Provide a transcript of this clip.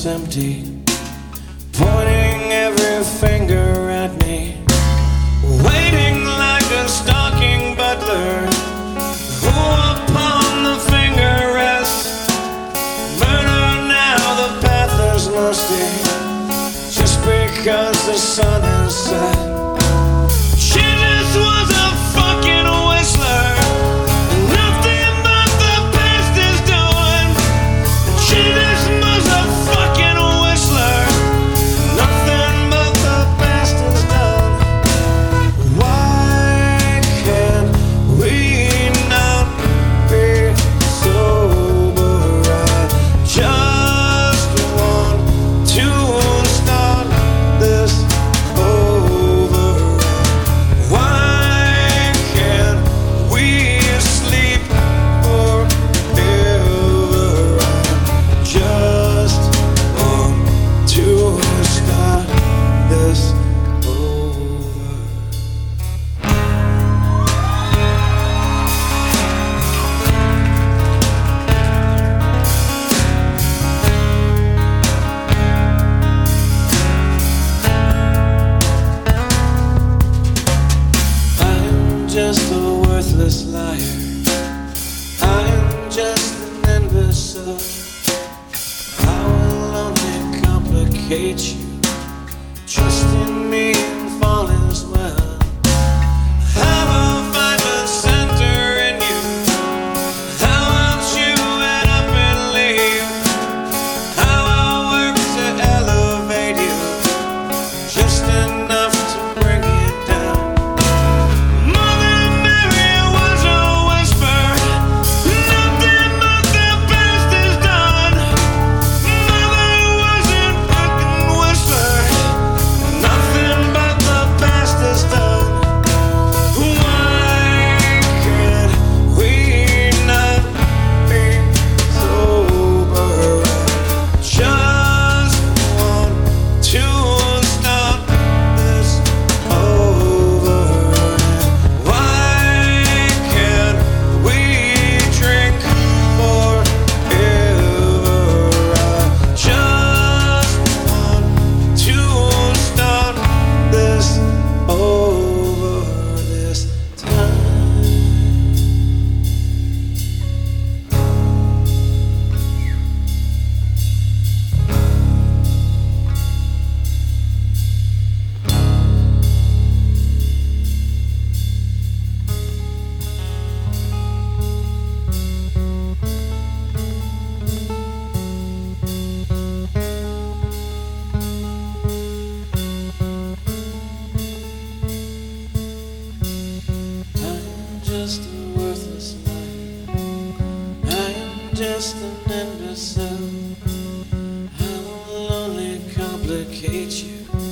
it's empty, pointing every finger at me, waiting like a stalking butler who upon the finger rests. Murder now, the path is musty, just because the sun is set. She just was a fucking whistler, nothing but the past is doing. She just was a fucking whistler, nothing but the past is done. Why can't we not be sober? I just want to start this over. Why can't we sleep forever? I just want to start this over. I'm just a worthless liar. I'm just an imbecile. I will only complicate you. Trust in me and fall as well. Have a vital center in you. How else you end up and leave? How I work to elevate you, just enough to bring you down. Mother Mary was a whisper, nothing but the past is done. Mother wasn't fucking whisper, nothing but the past is done. Why can't we not be sober? I just want to start this over. Why can't we drink forever? I just want to start this over this time. I'm just a worthless liar. I am just an imbecile. I will only complicate you.